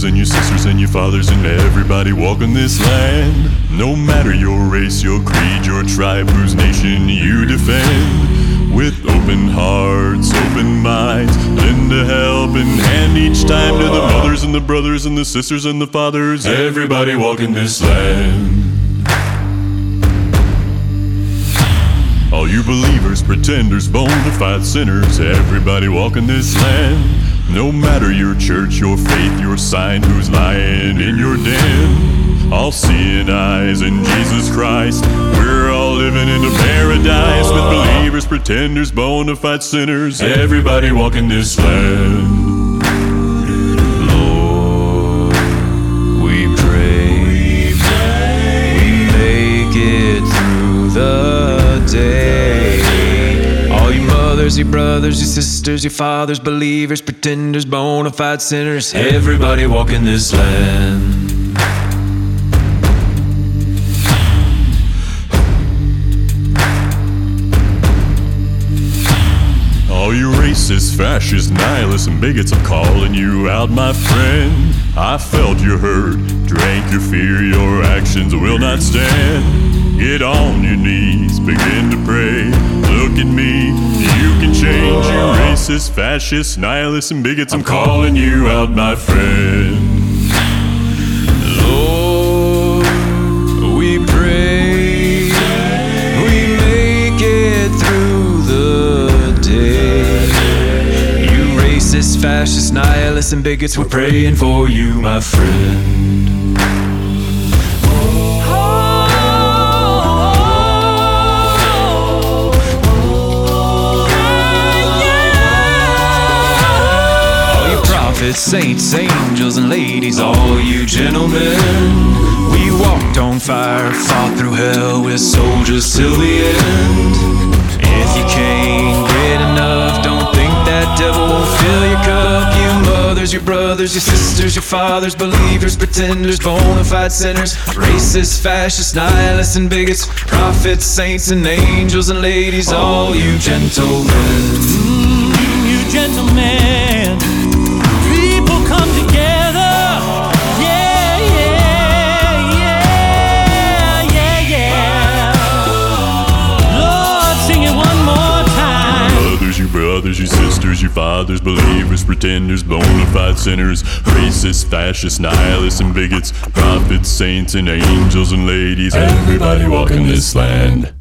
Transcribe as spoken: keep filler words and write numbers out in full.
and your sisters and your fathers and everybody walking this land. No matter your race, your creed, your tribe, whose nation you defend. With open hearts, open minds, lend a helping hand each time to the mothers and the brothers and the sisters and the fathers, everybody walking this land. All you believers, pretenders, bona fide sinners, everybody walking this land. No matter your church, your faith, your sign, who's lying in your den. All seeing eyes in Jesus Christ, we're all living in a paradise. With believers, pretenders, bona fide sinners, everybody walking this land. Lord, we pray, we make it through the day. All you mothers, your brothers, your sisters, your fathers, believers, pretenders, bona fide sinners, everybody walking this land. All you racist, fascist, nihilists, and bigots, I'm calling you out, my friend. I felt your hurt, drank your fear, your actions will not stand. Get on your knees, begin to pray. Look at me, you can change. You racist, fascist, nihilists, and bigots, I'm calling you out, my friend. Lord, we pray, we make it through the day. You racist, fascist, nihilists, and bigots, we're praying for you, my friend. Saints, angels, and ladies, all you gentlemen. We walked on fire, fought through hell, we're soldiers till the end. If you can't get enough, don't think that devil won't fill your cup. You mothers, your brothers, your sisters, your fathers, believers, pretenders, bona fide sinners, racists, fascists, nihilists, and bigots, prophets, saints, and angels, and ladies, all you gentlemen. Mm, you gentlemen, come together, yeah, yeah, yeah, yeah, yeah. Lord, sing it one more time. Brothers, you brothers, you sisters, you fathers, believers, pretenders, bona fide sinners, racists, fascists, nihilists, and bigots, prophets, saints, and angels, and ladies, everybody walking this land.